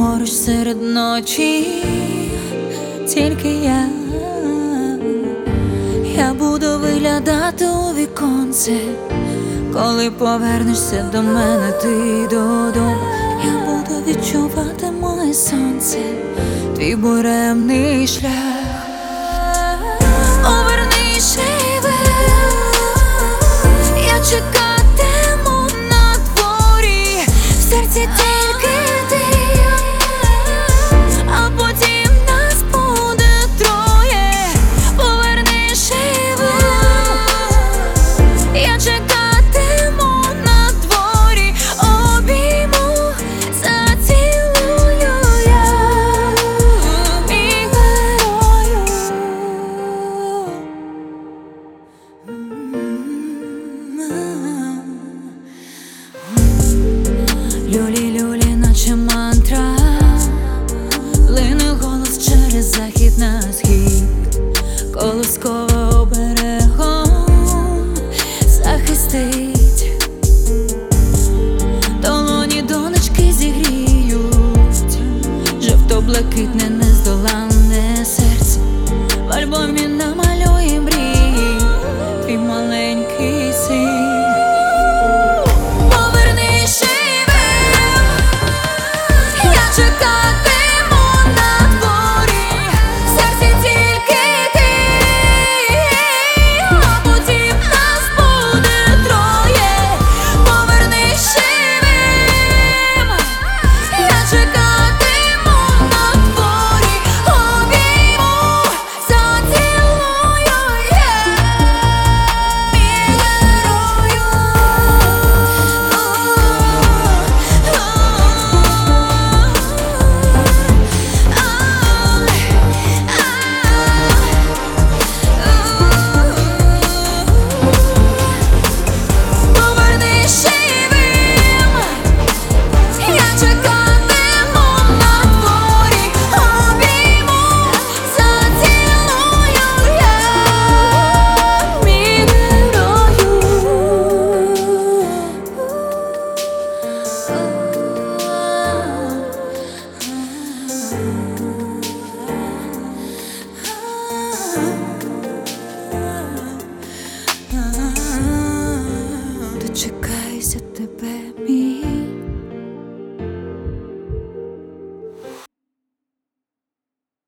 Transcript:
поруч серед ночі, тільки я буду виглядати у віконце, коли повернешся до мене ти додому. Я буду відчувати моє сонце, твій буремний шлях. Поверни живе, я чекатиму на дворі, в серці тільки ти, а потім нас буде троє. Поверни живе, я чекатиму на дворі, обійму, зацілую я, мій герою. Люлі-люлі, наче мантра, лине голос через захід на схід, колосково оберегом захистить. Долоні донечки зігріють жовто-блакитне небо.